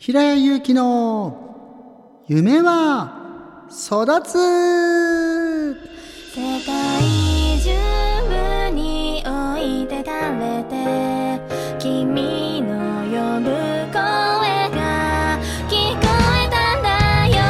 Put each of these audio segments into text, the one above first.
平谷祐希の夢は育つ。 世界中に置いてかれて君の呼ぶ声が聞こえたんだよ。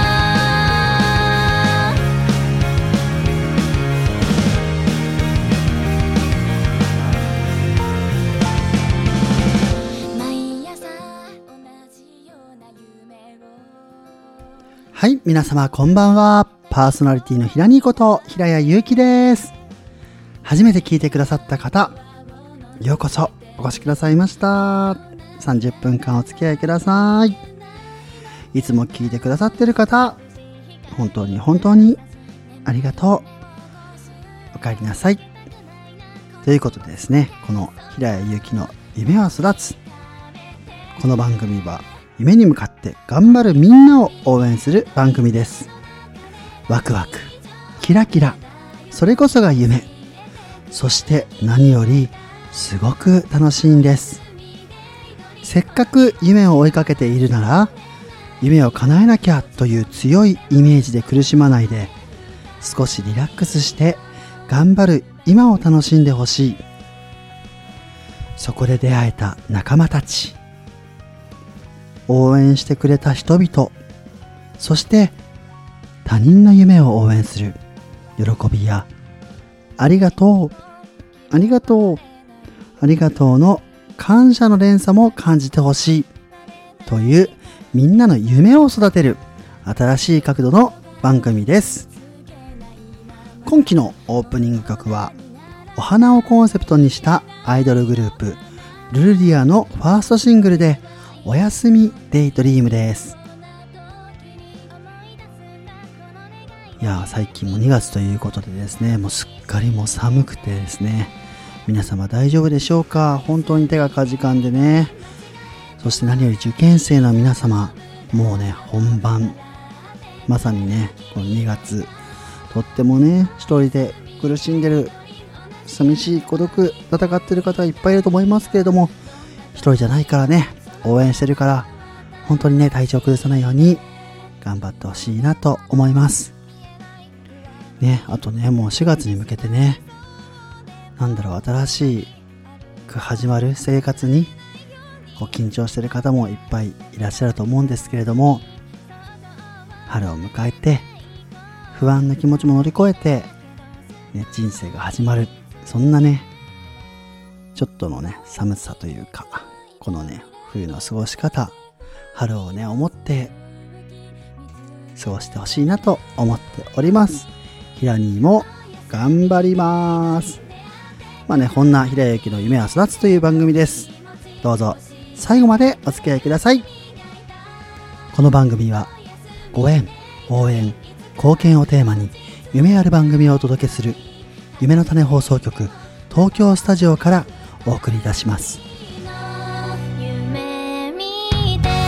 毎朝同じような夢を。 はい、皆様こんばんは。パーソナリティの平兄こと平谷祐希です。初めて聞いてくださった方、ようこそお越しくださいました。30分間お付き合いください。いつも聞いてくださってる方、本当に本当にありがとう。お帰りなさい。ということでですね、この平谷祐希の夢は育つ。この番組は夢に向かって頑張るみんなを応援する番組です。ワクワク、キラキラ、それこそが夢。そして何よりすごく楽しいんです。せっかく夢を追いかけているなら、夢を叶えなきゃという強いイメージで苦しまないで、少しリラックスして頑張る今を楽しんでほしい。そこで出会えた仲間たち、応援してくれた人々、そして他人の夢を応援する喜びや、ありがとう、ありがとう、ありがとうの感謝の連鎖も感じてほしいというみんなの夢を育てる新しい角度の番組です。今期のオープニング曲はお花をコンセプトにしたアイドルグループルルディアのファーストシングルでおやすみデイドリームです。いや最近も2月ということでですね、もうすっかりもう寒くてですね、皆様大丈夫でしょうか。本当に手がかじかんでね。そして何より受験生の皆様、もうね本番、まさにねこの2月、とってもね一人で苦しんでる、寂しい孤独戦ってる方いっぱいいると思いますけれども、一人じゃないからね、応援してるから、本当にね体調崩さないように頑張ってほしいなと思いますね。あとねもう4月に向けてね、新しく始まる生活にこう緊張してる方もいっぱいいらっしゃると思うんですけれども、春を迎えて不安な気持ちも乗り越えて、ね、人生が始まる、そんなねちょっとのね寒さというか、このね冬の過ごし方、春をね思って過ごしてほしいなと思っております。平兄も頑張ります。まあね、こんな平谷祐希の夢は育つという番組です。どうぞ最後までお付き合いください。この番組はご縁、応援、貢献をテーマに夢ある番組をお届けする夢の種放送局東京スタジオからお送りいたします。 夢見て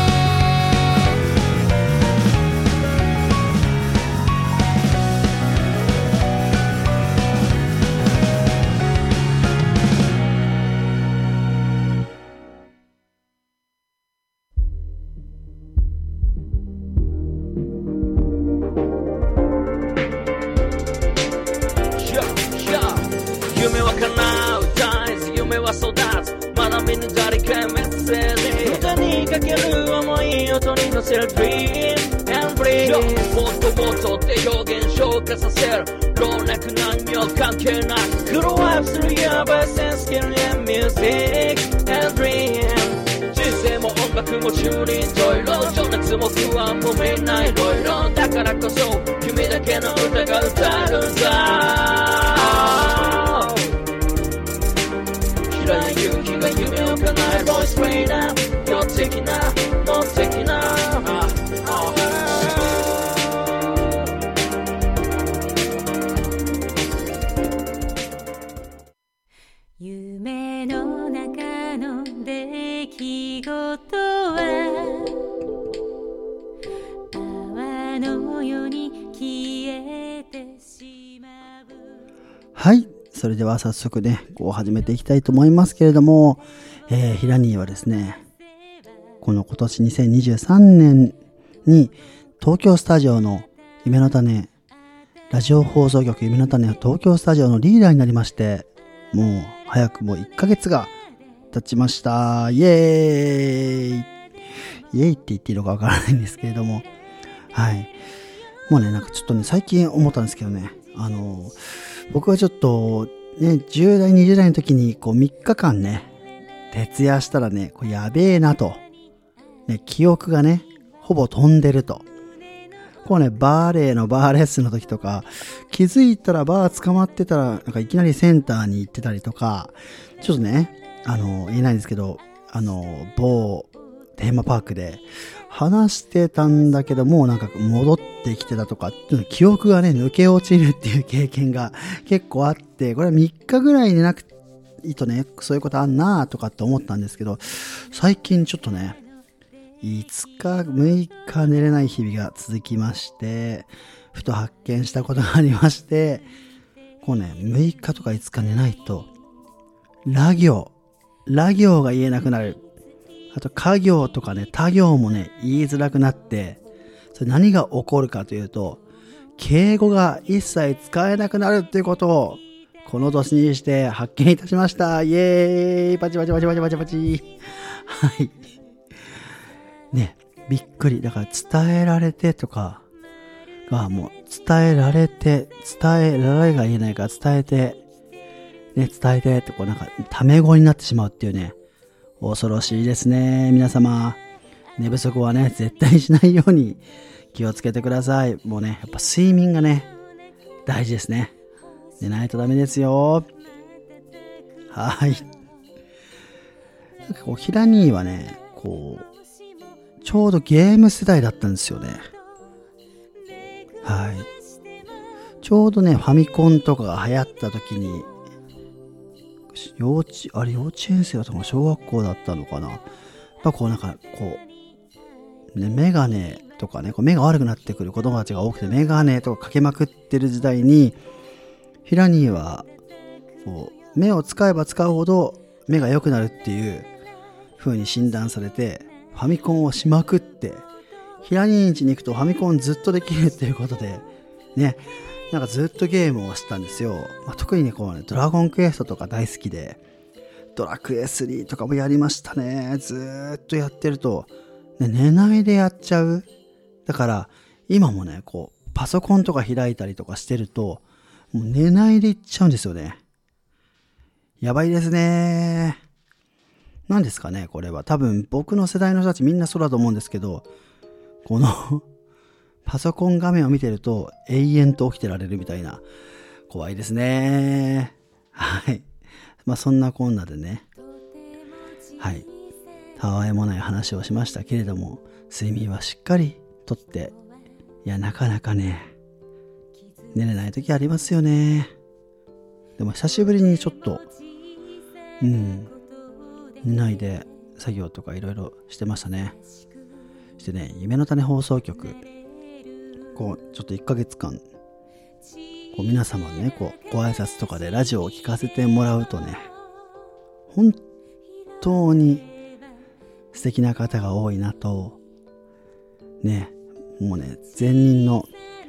夢は叶う大事、夢は育つ、まだ見ぬ誰かへメッセージ、歌にかける思い、音に乗せる Dream and Breathe、 もっともっとって表現昇華させる、老若男女関係なくグローアップするヤバいセンスキル and Music and Dream、 人生も音楽も中にいろいろ、情熱も不安もみんないろいろ、だからこそ君だけの歌が歌えるんだ。平谷祐希が夢を叶える Voice Freedom、 予的な能的な夢の中の出来事は泡のように消えてしまう。 はい、それでは早速ねこう始めていきたいと思いますけれども、平兄はですねこの今年2023年に東京スタジオの夢の種、ラジオ放送局夢の種東京スタジオのリーダーになりまして、もう早くも1ヶ月が経ちました。イエーイイエーイって言っていいのかわからないんですけれども、はい。もうね、なんかちょっとね、最近思ったんですけどね、僕はちょっとね、10代、20代の時にこう3日間ね、徹夜したらね、こうやべえなと、ね、記憶がね、ほぼ飛んでると。こうね、バーレッスンの時とか、気づいたらバー捕まってたら、なんかいきなりセンターに行ってたりとか、ちょっとね、言えないんですけど、某テーマパークで話してたんだけども、なんか戻ってきてたとか、記憶がね、抜け落ちるっていう経験が結構あって、これは3日ぐらいでなくいいとね、そういうことあんなとかって思ったんですけど、最近ちょっとね、5日、6日寝れない日々が続きまして、ふと発見したことがありまして、こうね、6日とか5日寝ないと、ラ行が言えなくなる。あと、家行とかね、他行もね、言いづらくなって、それ何が起こるかというと、敬語が一切使えなくなるっていうことを、この年にして発見いたしました。イエーイパチパチパチパチパチパチ。はい。ね、びっくり。だから伝えられてとかがもう伝えられて、伝えられが言えないから伝えて、ね、伝えてってこうなんかタメ語になってしまうっていうね、恐ろしいですね。皆様、寝不足はね、絶対しないように気をつけてください。もうね、やっぱ睡眠がね、大事ですね。寝ないとダメですよ。はい。なんかこう、ヒラ兄はね、こう、ちょうどゲーム世代だったんですよね。はい。ちょうどね、ファミコンとかが流行った時に、幼稚園生だったのか小学校だったのかな。やっぱこうなんか、こう、ね、メガネとかね、こう目が悪くなってくる子供たちが多くて、メガネとかかけまくってる時代に、ヒラ兄は、こう、目を使えば使うほど目が良くなるっていう風に診断されて、ファミコンをしまくって、ヒラ兄ん家に行くとファミコンずっとできるっていうことで、ね、なんかずっとゲームをしたんですよ。まあ、特にね、こうね、ドラゴンクエストとか大好きで、ドラクエ3とかもやりましたね。ずーっとやってると、ね、寝ないでやっちゃう。だから、今もね、こう、パソコンとか開いたりとかしてると、もう寝ないでいっちゃうんですよね。やばいですね。何ですかね、これは。多分、僕の世代の人たちみんなそうだと思うんですけど、この、パソコン画面を見てると永遠と起きてられるみたいな。怖いですね。はい。まあそんなこんなでね。はい。たわいもない話をしましたけれども、睡眠はしっかりとって、いやなかなかね、寝れない時ありますよね。でも久しぶりにちょっと、寝ないで作業とかいろいろしてましたね。してね、夢の種放送局、こうちょっと1ヶ月間こう皆様にねこうご挨拶とかでラジオを聞かせてもらうとね、本当に素敵な方が多いなとね、もうね前任の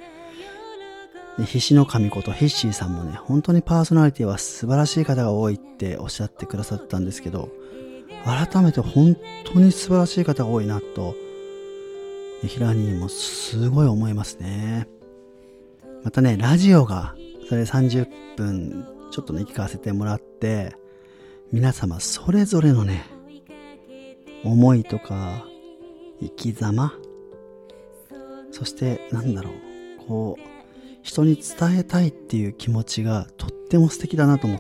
菱の神ことヒッシーさんもね、本当にパーソナリティは素晴らしい方が多いっておっしゃってくださったんですけど、改めて本当に素晴らしい方が多いなとヒラ兄もすごい思いますね。またね、ラジオがそれ30分ちょっとね聞かせてもらって、皆様それぞれのね思いとか生き様、そしてなんだろう、こう人に伝えたいっていう気持ちがとっても素敵だなと思って、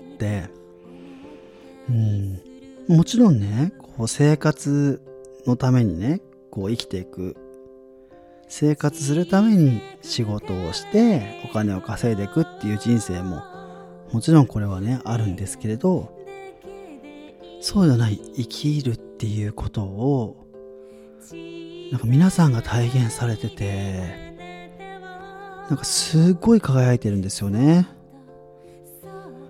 もちろんねこう生活のためにねこう生きていく、生活するために仕事をしてお金を稼いでいくっていう人生ももちろんこれはねあるんですけれど、そうじゃない生きるっていうことをなんか皆さんが体現されてて、なんかすごい輝いてるんですよね。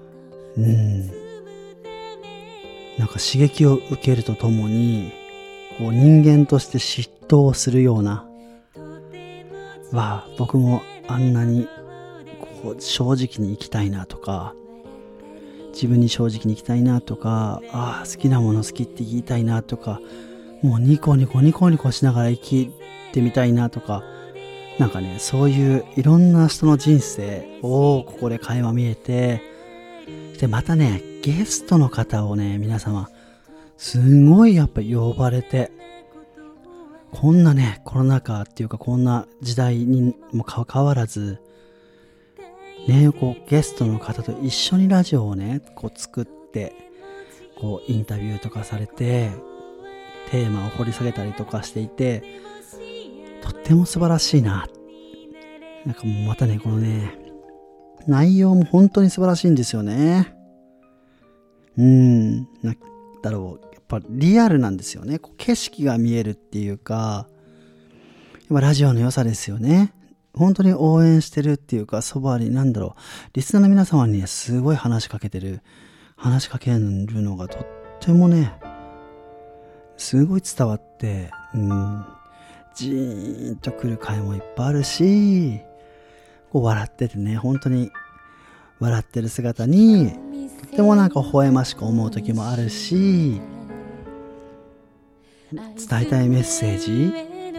なんか刺激を受けるとともにこう人間として嫉妬するような、僕もあんなにこう正直に生きたいなとか、自分に正直に生きたいなとか、好きなもの好きって言いたいなとか、もうニコニコしながら生きてみたいなとか、なんかね、そういういろんな人の人生をここで垣間見えて、でまたね、ゲストの方をね、皆様すごいやっぱ呼ばれて、こんなね、コロナ禍っていうかこんな時代にもかかわらずね、こうゲストの方と一緒にラジオをね、こう作って、こうインタビューとかされて、テーマを掘り下げたりとかしていて、とっても素晴らしいな。なんかもうまたね、このね、内容も本当に素晴らしいんですよね。なんだろう、やっぱリアルなんですよね。こう景色が見えるっていうか、やっぱラジオの良さですよね。本当に応援してるっていうか、そばにリスナーの皆様にね、すごい話しかけるのがとってもね、すごい伝わって、じーんと来る回もいっぱいあるし、こう笑っててね、本当に笑ってる姿にとってもなんか微笑ましく思う時もあるし、伝えたいメッセージ、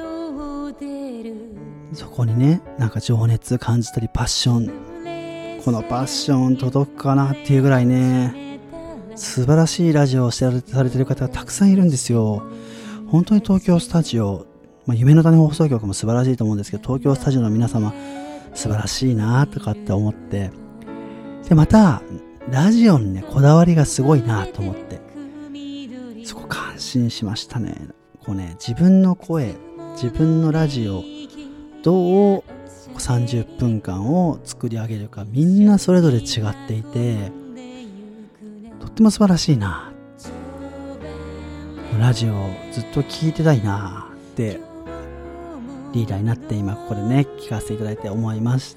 そこにね、なんか情熱感じたり、パッション、このパッション届くかなっていうぐらいね、素晴らしいラジオをされてる方がたくさんいるんですよ。本当に東京スタジオ、夢の種放送局も素晴らしいと思うんですけど、東京スタジオの皆様素晴らしいなとかって思って、でまたラジオにね、こだわりがすごいなと思って、そこ感心しましたね。こうね、自分の声、自分のラジオどう30分間を作り上げるか、みんなそれぞれ違っていて、とっても素晴らしいな。ラジオずっと聞いてたいなってリーダーになって今ここでね、聞かせていただいて思いました。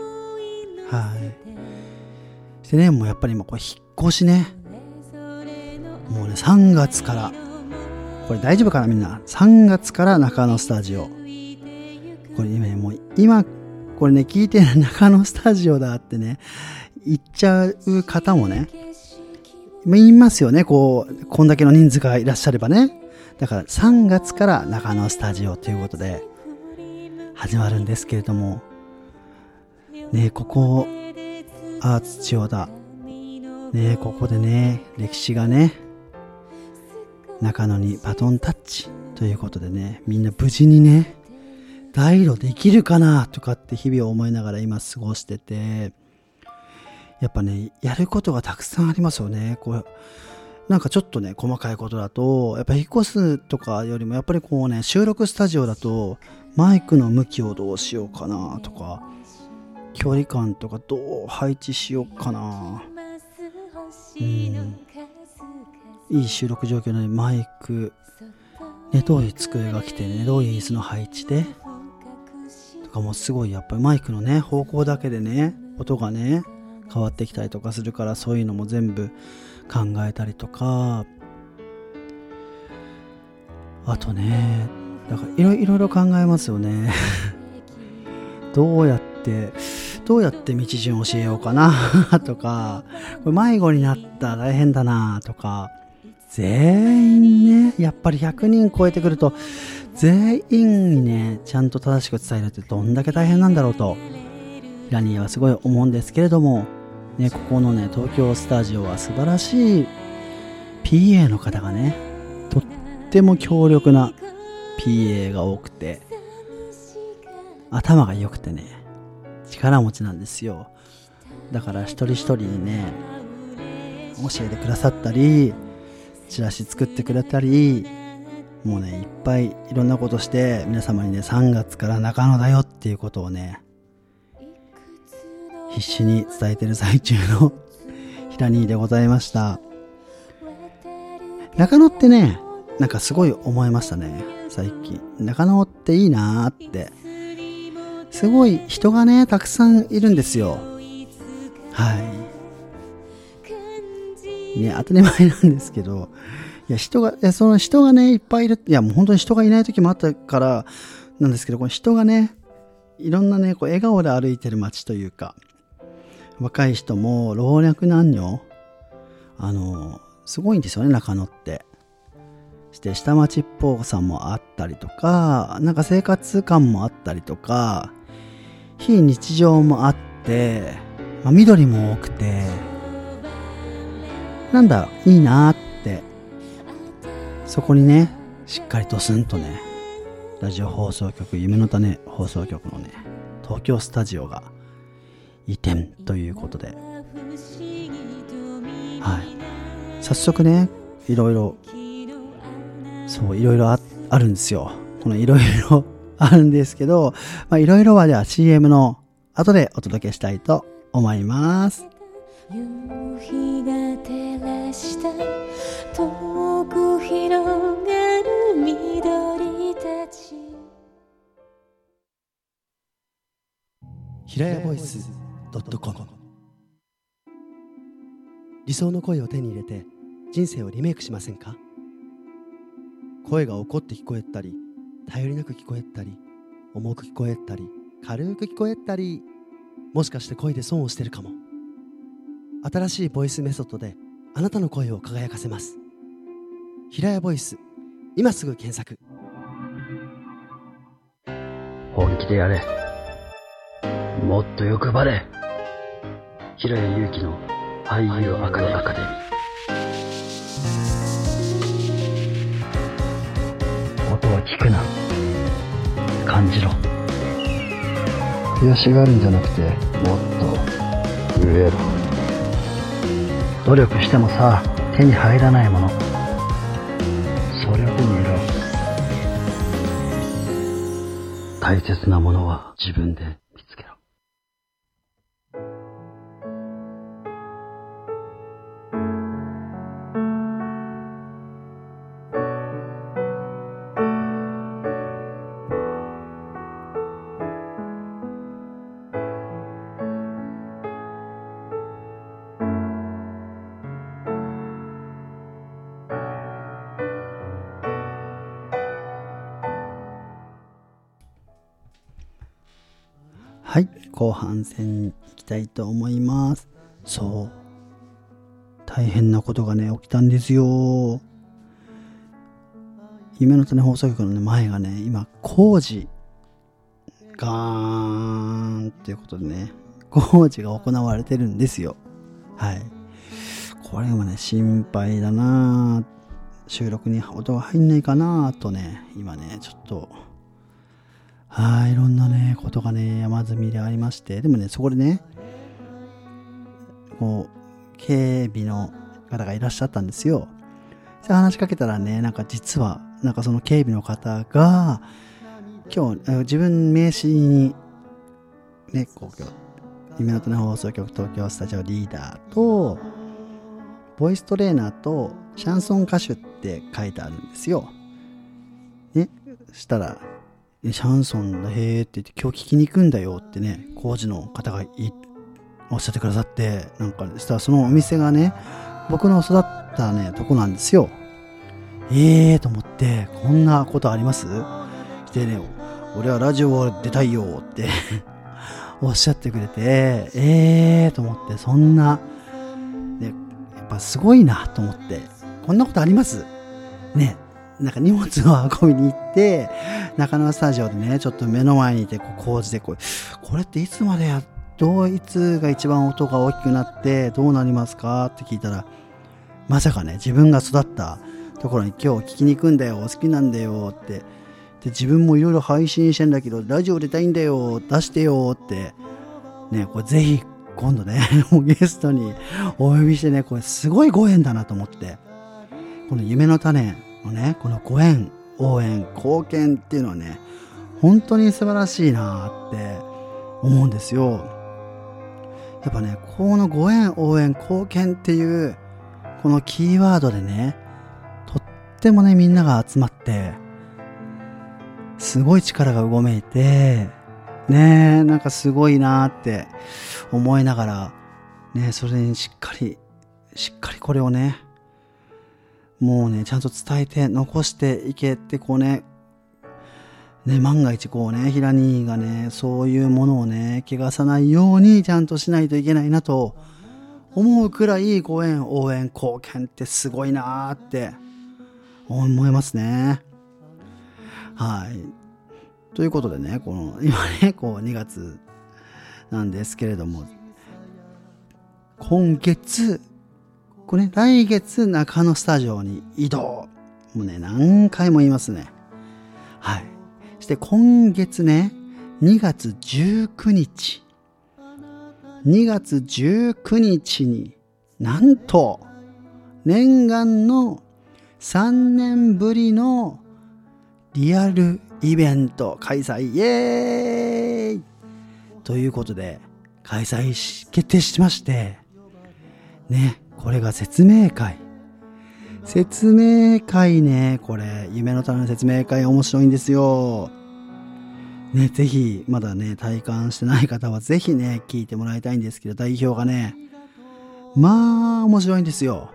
でね、もうやっぱり今これ引っ越しね、もうね、3月から、これ大丈夫かなみんな、3月から中野スタジオ、これ今これね、聞いて中野スタジオだってね言っちゃう方もね言いますよね。こんだけの人数がいらっしゃればね。だから3月から中野スタジオということで始まるんですけれどもね、ここアーツ千代田ね、ここでね、歴史がね、中野にバトンタッチということでね、みんな無事にね、大路できるかなとかって日々を思いながら今過ごしてて、やっぱね、やることがたくさんありますよね。こうなんかちょっとね、細かいことだと、やっぱ引っ越すとかよりも、やっぱりこうね、収録スタジオだとマイクの向きをどうしようかなとか、距離感とかどう配置しようかな、いい収録状況でマイク、ね、どういう机が来てね、どういう椅子の配置でとかもすごい、やっぱりマイクのね、方向だけでね、音がね変わってきたりとかするから、そういうのも全部考えたりとか、あとね、だからいろいろ考えますよねどうやって道順教えようかなとか、これ迷子になったら大変だなとか、全員ね、やっぱり100人超えてくると全員にね、ちゃんと正しく伝えるってどんだけ大変なんだろうとラニーはすごい思うんですけれどもね、ここのね、東京スタジオは素晴らしい PA の方がね、とっても強力な PA が多くて、頭が良くてね、力持ちなんですよ。だから一人一人にね、教えてくださったり、チラシ作ってくれたり、もうね、いっぱいいろんなことして皆様にね、3月から中野だよっていうことをね、必死に伝えてる最中のひらにーでございました。中野ってね、なんかすごい思いましたね、最近。中野っていいなーって。すごい人がね、たくさんいるんですよ。はい。ね、当たり前なんですけど、 いや、その人がね、いっぱいいる。いや、もう本当に人がいない時もあったからなんですけど、この人がね、いろんなね、こう笑顔で歩いてる街というか、若い人も老若男女、すごいんですよね、中野って。して下町っぽさもあったりとか、なんか生活感もあったりとか、非日常もあって、緑も多くて、なんだ、いいなーって、そこにね、しっかりとスンとね、ラジオ放送局、夢の種放送局のね、東京スタジオが移転ということで、はい。早速ね、いろいろあるんですよ。このいろいろあるんですけど、いろいろはでは CM の後でお届けしたいと思います。 夕日が照らした遠く広がる緑たち。 平屋ボイス.com、 理想の声を手に入れて人生をリメイクしませんか？声が怒って聞こえたり、頼りなく聞こえたり、重く聞こえたり、軽く聞こえたり、もしかして声で損をしてるかも。新しいボイスメソッドであなたの声を輝かせます。平屋ボイス、今すぐ検索。 本気でやれ。もっと欲張れ。平谷祐希の俳優アカデミー。音は聞くな、感じろ。悔しがるんじゃなくて、もっと震えろ。努力してもさ、手に入らないもの、それを手に入れろ。大切なものは自分で見つけろ。 はい、後半戦に行きたいと思います。そう、大変なことがね起きたんですよ。夢の種放送局の、ね、前がね今工事ガーンっていうことでね、工事が行われてるんですよ。はい、これもね心配だな、収録に音が入んないかなとね、今ねちょっといろんなねことがね山積みでありまして、でもねそこでねこう警備の方がいらっしゃったんですよ。で話しかけたらね、なんか実はなんかその警備の方が今日自分名刺にね、こう夢の種放送局東京スタジオリーダーとボイストレーナーとシャンソン歌手って書いてあるんですよ。ね、したらシャンソンだへーって言って、今日聞きに行くんだよってね、工事の方がおっしゃってくださって、なんかしたらそのお店がね、僕の育ったねとこなんですよ。と思って、こんなことあります？でね、俺はラジオ出たいよっておっしゃってくれて、と思って、そんなね、やっぱすごいなと思って、こんなことありますね。なんか荷物を運びに行って中野スタジオでね、ちょっと目の前にいて工事でこれっていつまでいつが一番音が大きくなってどうなりますかって聞いたら、まさかね自分が育ったところに今日聞きに行くんだよ、好きなんだよって、で自分もいろいろ配信してんだけどラジオ出たいんだよ、出してよってね、これぜひ今度ねゲストにお呼びしてね、これすごいご縁だなと思って、この夢の種のね、このご縁、応援、貢献っていうのはね、本当に素晴らしいなって思うんですよ。やっぱね、このご縁、応援、貢献っていうこのキーワードでね、とってもねみんなが集まってすごい力がうごめいてね、なんかすごいなって思いながらね、それにしっかりこれをね、 もうね、ちゃんと伝えて残していけってこうね、万が一こうね、平兄がね、そういうものをね、汚さないようにちゃんとしないといけないなと思うくらい、ご縁、応援、貢献ってすごいなーって思いますね。はい。ということでね、この、今ね、こう2月なんですけれども、今月、これね、来月中野スタジオに移動。もうね、何回も言いますね。はい。そして今月ね、2月19日。2月19日になんと念願の3年ぶりのリアルイベント開催イエーイということで開催決定しましてね、これが説明会ね、これ夢の種の説明会面白いんですよね。ぜひまだね体感してない方はぜひね聞いてもらいたいんですけど、代表がねまあ面白いんですよ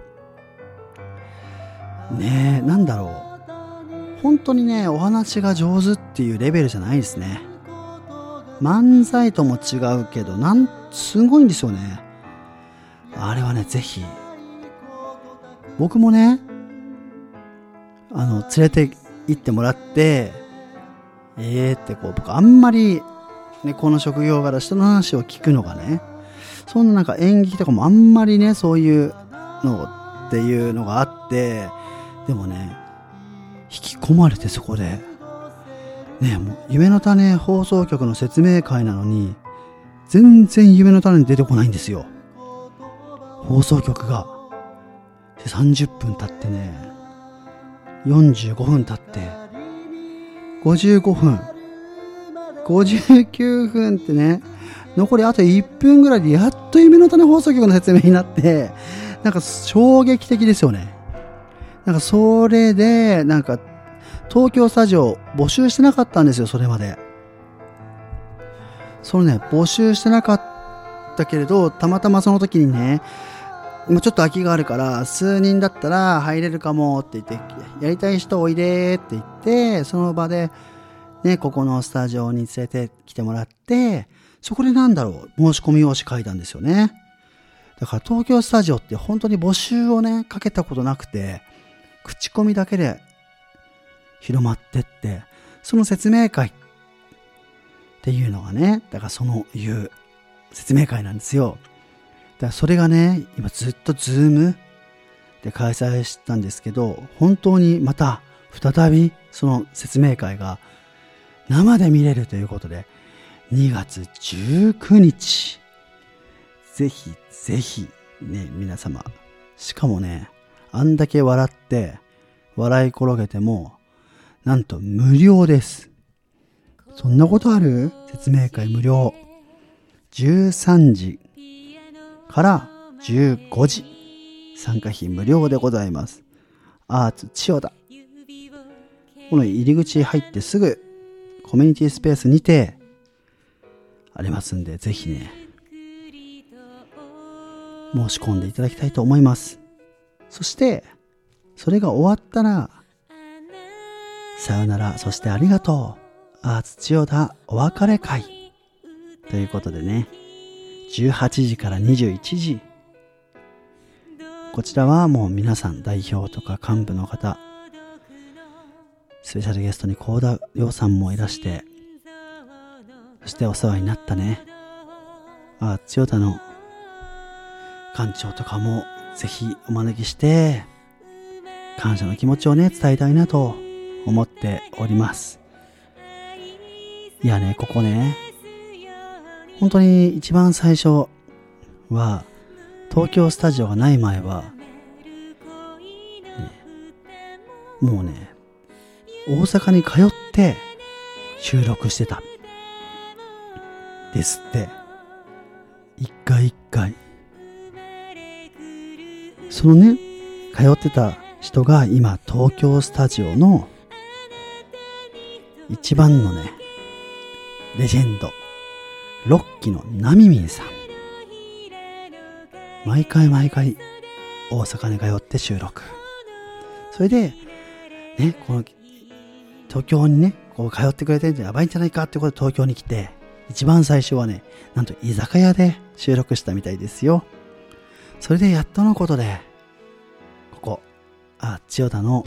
ね。なんだろう、本当にねお話が上手っていうレベルじゃないですね。漫才とも違うけどすごいんですよね。あれはねぜひ僕もね連れて行ってもらってってこう僕あんまりねこの職業柄人の話を聞くのがね、そんななんか演劇とかもあんまりねそういうのっていうのがあって、でもね引き込まれてそこでね、もう夢の種放送局の説明会なのに全然夢の種に出てこないんですよ。放送局がで30分経ってね45分経って55分59分ってね、残りあと1分ぐらいでやっと夢の種放送局の説明になって、なんか衝撃的ですよね。なんかそれでなんか東京スタジオ募集してなかったんですよ。それまでそのね募集してなかったけれど、たまたまその時にねもうちょっと空きがあるから数人だったら入れるかもって言って、やりたい人おいでって言って、その場でねここのスタジオに連れてきてもらって、そこで申し込み用紙書いたんですよね。だから東京スタジオって本当に募集をねかけたことなくて、口コミだけで広まってって、その説明会っていうのがね、だからいう説明会なんですよ。だからそれがね今ずっとズームで開催したんですけど、本当にまた再びその説明会が生で見れるということで、2月19日ぜひぜひね皆様、しかもねあんだけ笑い転げてもなんと無料です。そんなことある？説明会無料。13時から15時参加費無料でございます。アーツ千代田、この入り口入ってすぐコミュニティスペースにてありますんで、ぜひね申し込んでいただきたいと思います。そしてそれが終わったらさよなら、そしてありがとうアーツ千代田お別れ会ということでね、18時から21時、こちらはもう皆さん代表とか幹部の方、スペシャルゲストに幸田亮さんもいらして、そしてお世話になったね千代田の館長とかもぜひお招きして感謝の気持ちをね伝えたいなと思っております。いやね、ここね本当に一番最初は東京スタジオがない前は、もうね大阪に通って収録してたですって。一回一回そのね通ってた人が今東京スタジオの一番のねレジェンド6期のなみみんさん、毎回大阪に通って収録それで、ね、この、東京にね、こう通ってくれてるんじゃやばいんじゃないかってことで東京に来て、一番最初はね、なんと居酒屋で収録したみたいですよ。それでやっとのことで、ここ、千代田の、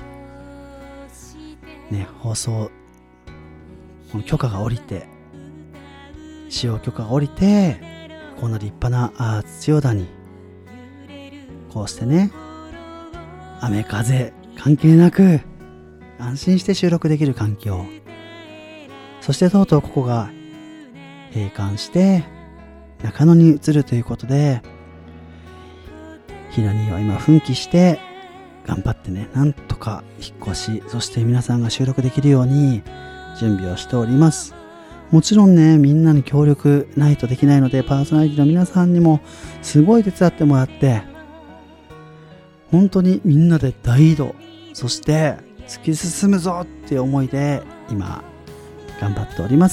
ね、放送、この許可が下りて、使用許可が下りて、こんな立派な千代田に、こうしてね、雨風関係なく、安心して収録できる環境。そしてとうとうここが閉館して、中野に移るということで、ひらには今奮起して、頑張ってね、なんとか引っ越し、そして皆さんが収録できるように準備をしております。もちろんね、みんなに協力ないとできないので、パーソナリティの皆さんにもすごい手伝ってもらって、本当にみんなで大移動、そして突き進むぞっていう思いで今頑張っております。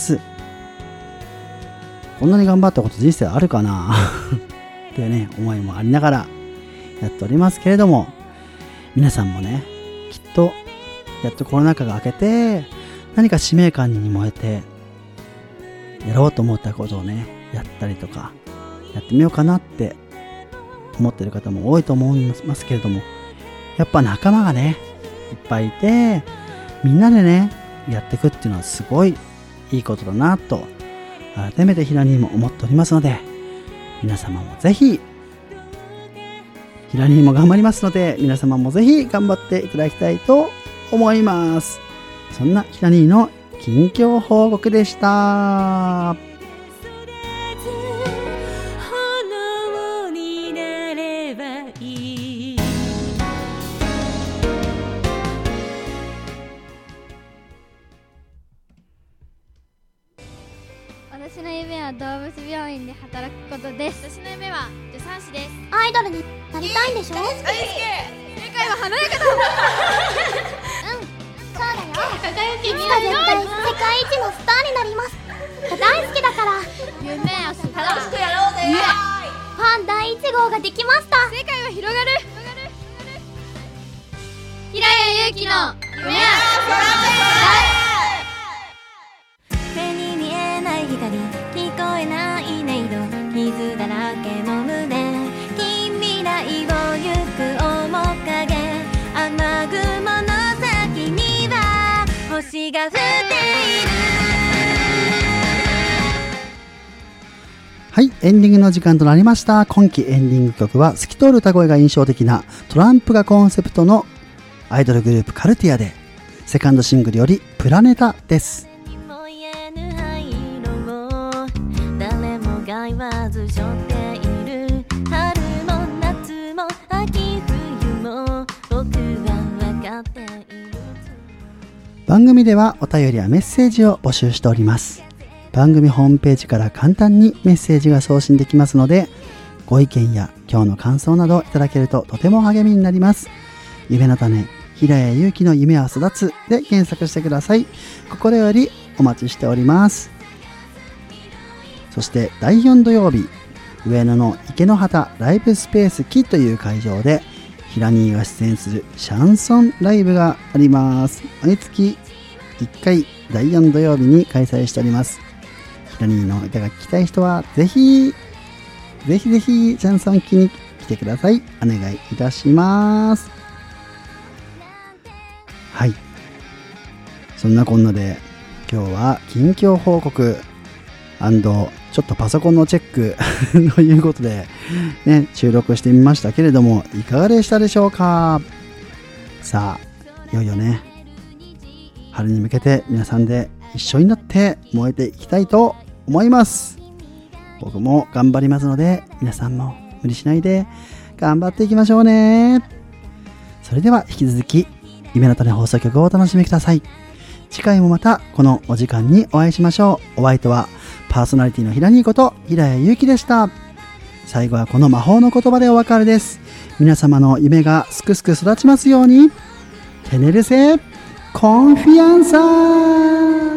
こんなに頑張ったこと人生あるかなってね、思いもありながらやっておりますけれども、皆さんもね、きっとやっとコロナ禍が明けて何か使命感に燃えてやろうと思ったことをね、やったりとかやってみようかなって思ってる方も多いと思いますけれども、やっぱ仲間がねいっぱいいて、みんなでねやっていくっていうのはすごいいいことだなと改めてひらにも思っておりますので、皆様もぜひ、ひらにも頑張りますので、皆様もぜひ頑張っていただきたいと思います。そんなひらにの近況報告でした。 私の夢は動物病院で働くことです。 私の夢は助産師です。 アイドルになりたいんでしょ？ 正解は華やかだそうだよ。いつか絶対世界一のスターになります。大好きだから。 夢を楽しくやろうぜ。 ファン第1号ができました。 世界は広がる。平谷祐希の夢は目に見えない光、聞こえない音色、傷だらけの胸、近未来を行く面影、雨雲の先には星が降っている。 はい、エンディングの時間となりました。今期エンディング曲は透き通る歌声が印象的なトランプがコンセプトのアイドルグループカルティアで、セカンドシングルよりプラネタです。 誰もが言わず背負っている、春も夏も秋冬も僕は分かっている。 番組ではお便りやメッセージを募集しております。番組ホームページから簡単にメッセージが送信できますので、ご意見や今日の感想などいただけるととても励みになります。夢の種、平谷祐希の夢は育つで検索してください。心よりお待ちしております。そして第4土曜日、上野の池の端ライブスペース木という会場でひらにーが出演するシャンソンライブがあります。毎月1回第4土曜日に開催しております。ひらにーの歌が聴きたい人はぜひシャンソン木に来てください。お願いいたします。はい、そんなこんなで今日は近況報告&ちょっとパソコンのチェックということで、ね、収録してみましたけれども、いかがでしたでしょうか。さあ、いよいよね、春に向けて皆さんで一緒になって燃えていきたいと思います。僕も頑張りますので、皆さんも無理しないで頑張っていきましょうね。それでは引き続き夢の種放送局をお楽しみください。次回もまたこのお時間にお会いしましょう。お相手はパーソナリティのひらにーこと平谷祐希でした。最後はこの魔法の言葉でお別れです。皆様の夢がすくすく育ちますように。テネルセコンフィアンサー。